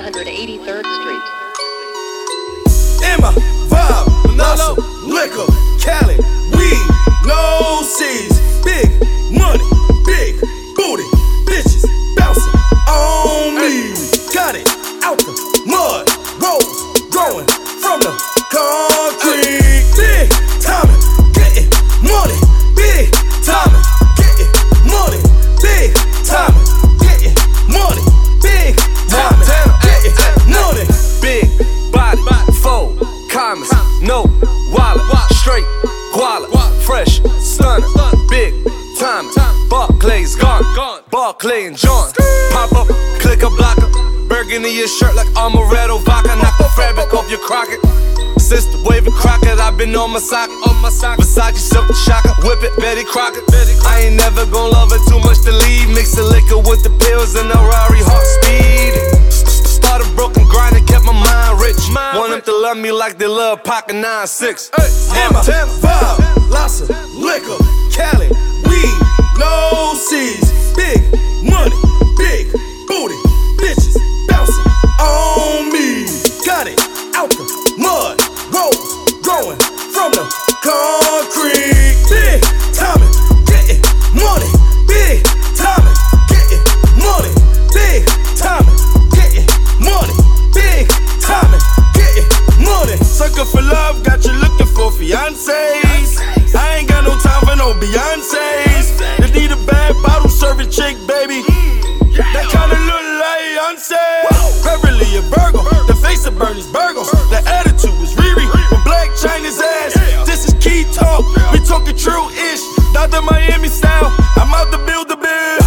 183rd Street. In my vibe, lots of liquor, Cali, weed, no C's, big money, big booty, bitches bouncing on me. Got it out the mud, rolls growing from the concrete. Big timing, getting money, big timing, getting money, big timing, getting money, big timing, getting money. Big body, full, commas, no wallet, straight guala, fresh, stunner, big time, Barclays gone, Barclay and John, pop up, click a blocker, burgundy your shirt like Amaretto vodka, knock the fabric off your Crockett. Sister waving Crockett, I've been on my sock, Versace silk shocker, whip it, Betty Crockett. I ain't never gon' love her too much to leave. Mix the liquor with the pills and the Rari heart speed. Started broken grinding, kept my mind rich. Want them to love me like they love Pocket 9-6. In my vibe, lots of liquor, Cali, weed, no C's, big money, big booty, bitches bouncing on me. Got it out the mud, rolls growing from the concrete. Big timing, getting money, big timing, getting money, big timing, getting money, big timing, getting money. Sucker for love, got you looking for fiancés. I ain't got no time for no Beyoncés. You need a bad bottle serving chick, baby. That kinda look like Beyonce. Beverly a Virgo, the face of Bernie's Burgos. The attitude is Riri with Black China's ass. This is key talk, we talking true-ish. Not the Miami style, I'm out to build the bill.